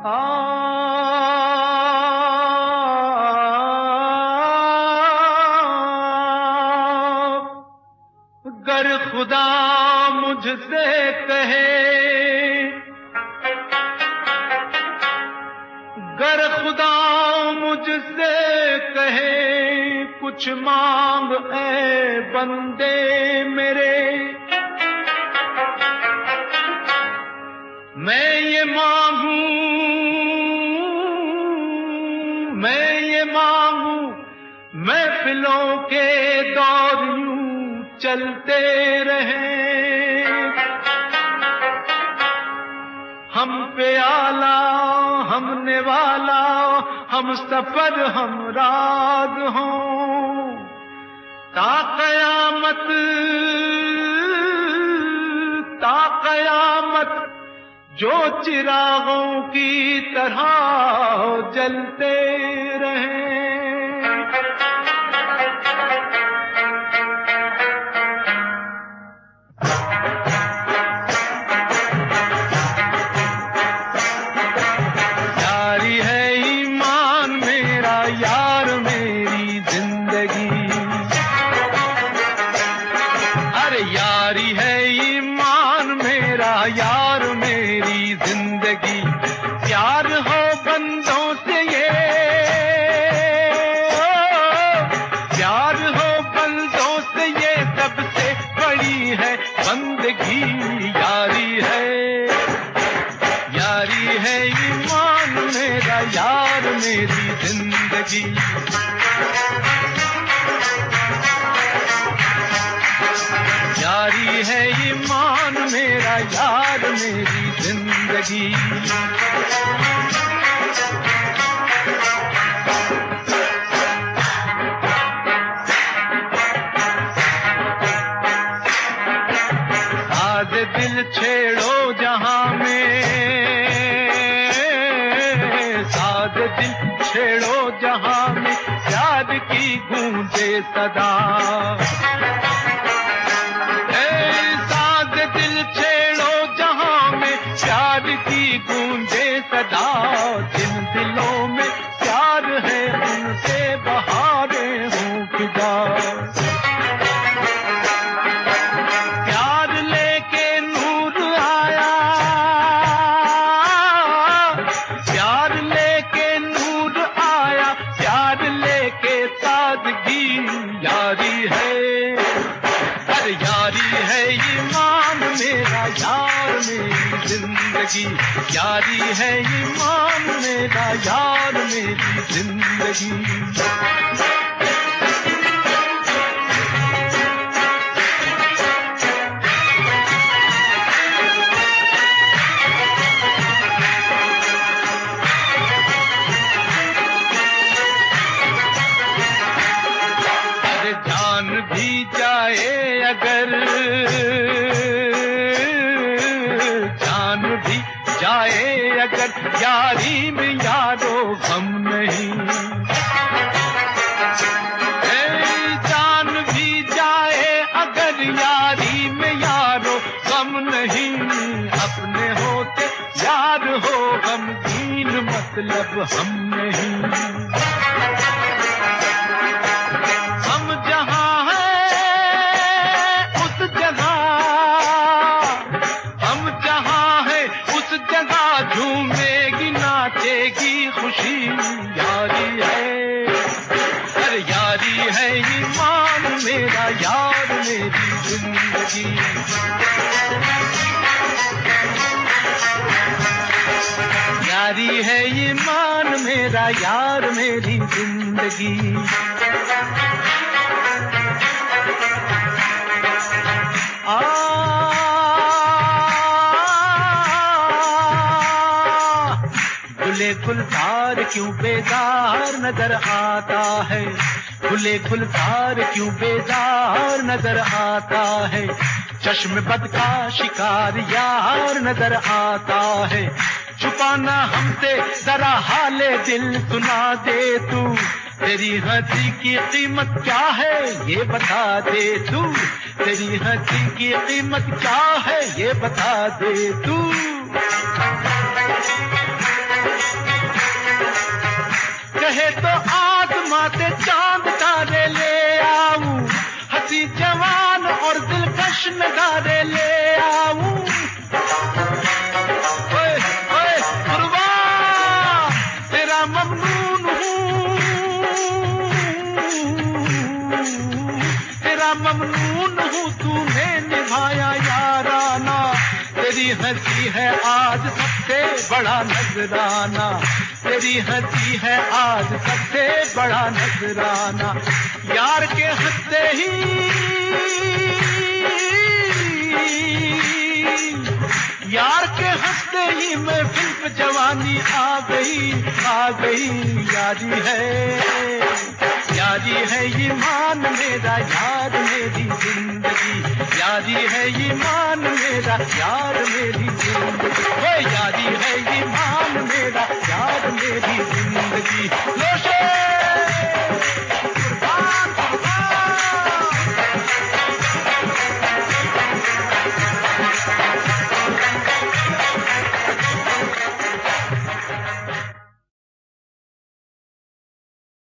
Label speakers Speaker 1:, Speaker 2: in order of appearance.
Speaker 1: गर खुदा मुझसे कहे, गर खुदा मुझसे कहे कुछ मांग ऐ बंदे मेरे, मैं ये मांगू, मैं ये मांगू, महफिलों के दौर यूं चलते रहे, हम पे आला हम नेवाला, हम सफर हम राग हों, ता कयामत, ता कयामत जो चिरागों की तरह जलते रहे। प्यार हो बंदों से ये, प्यार हो बंदों से ये सबसे बड़ी है बंदगी, यारी है, यारी है ईमान मेरा, यार मेरी जिंदगी। यारी है ईमान मेरा, यार मेरी जिंदगी। साद दिल छेड़ो जहां में, साद दिल छेड़ो जहां में, प्यार की गूंजे सदा। प्यार की गूंजे सदा, जिन दिलों में प्यार है उनसे बहारें हों फिदा। प्यार लेके नूर आया, प्यार लेके नूर आया, प्यार लेके सादगी, यारी है, अरे यारी है ईमान मेरा, यार मेरी जिंदगी। यारी है ईमान मेरा, यार मेरी जिंदगी। अरे जान भी जाए अगर, जाए अगर यारी में यारो गम नहीं, जान भी जाए अगर यारी में यारो गम नहीं, अपने होते यार हो गमगीन मतलब हम नहीं। हम जहां हैं उस जगह, हम जहां हैं उस जगह झूमेगी नाचेगी खुशी, यारी है, अरे यारी है ईमान मेरा, यार मेरी जिंदगी। यारी है ईमान मेरा, यार मेरी जिंदगी। गुले गुलजार क्यों बेजार नजर आता है, गुले गुलजार क्यों बेजार नजर आता है, चश्म बद का शिकार यार नजर आता है। छुपाना हमसे जरा हाले दिल सुना दे तू, तेरी हंसी की कीमत क्या है ये बता दे तू, तेरी हंसी की कीमत क्या है ये बता दे तू। हंसी है आज सबसे बड़ा नजराना, तेरी हंसी है आज सबसे बड़ा नजराना। यार के हंसते ही, यार के हंसते ही महफिल पे जवानी आ गई। यारी है, यारी है ईमान मेरा, यार मेरी जिंदगी। यारी है ईमान मेरा, यार मेरी जिंदगी।